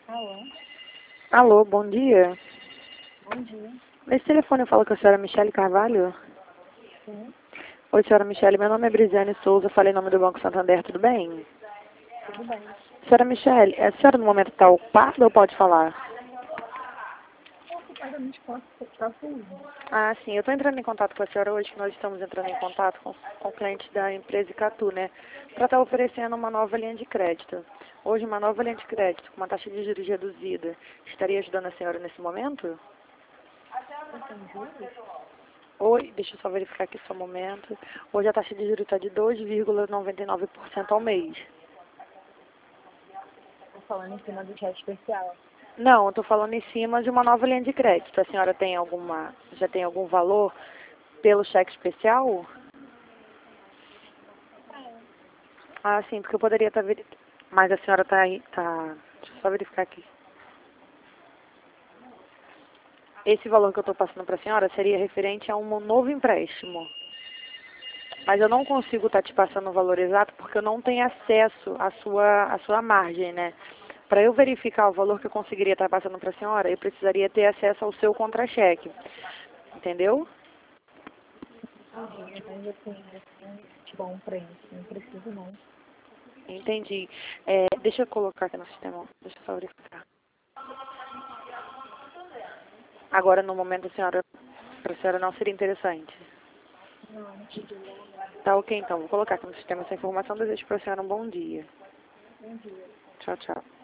Alô? Alô, bom dia. Bom dia. Nesse telefone eu falo com a senhora Michele Carvalho? Sim, Oi, senhora Michele, meu nome é Brisiane Souza, falei em nome do Banco Santander, tudo bem? tudo bem. Senhora Michele, a senhora no momento está ocupada ou pode falar? Ocupadamente posso estar fluindo. Ah, sim, eu estou entrando em contato com a senhora hoje, que nós estamos entrando em contato com clientes da empresa Icatu, né? Para estar oferecendo uma nova linha de crédito. Hoje, uma nova linha de crédito com uma taxa de juros reduzida. Estaria ajudando a senhora nesse momento? Vocês têm juros? Oi, deixa eu só verificar aqui só um momento. Hoje a taxa de juros está de 2,99% ao mês. Estou falando em cima do chat especial. Não, eu estou falando em cima de uma nova linha de crédito. A senhora tem já tem algum valor pelo cheque especial? Ah, sim, porque eu poderia estar verificando. Mas a senhora está aí, tá. Deixa eu só verificar aqui. Esse valor que eu estou passando para a senhora seria referente a um novo empréstimo. Mas eu não consigo estar te passando o valor exato porque eu não tenho acesso à sua margem, né? Para eu verificar o valor que eu conseguiria estar passando para a senhora, eu precisaria ter acesso ao seu contra-cheque. Entendeu? Entendi, mas assim, é bom pra isso. Não preciso não. Entendi. Deixa eu colocar aqui no sistema. Deixa eu só verificar. Agora, no momento, para a senhora não seria interessante. Não, Tá ok, então. Vou colocar aqui no sistema essa informação. Desejo para a senhora um bom dia. bom dia. Tchau, tchau.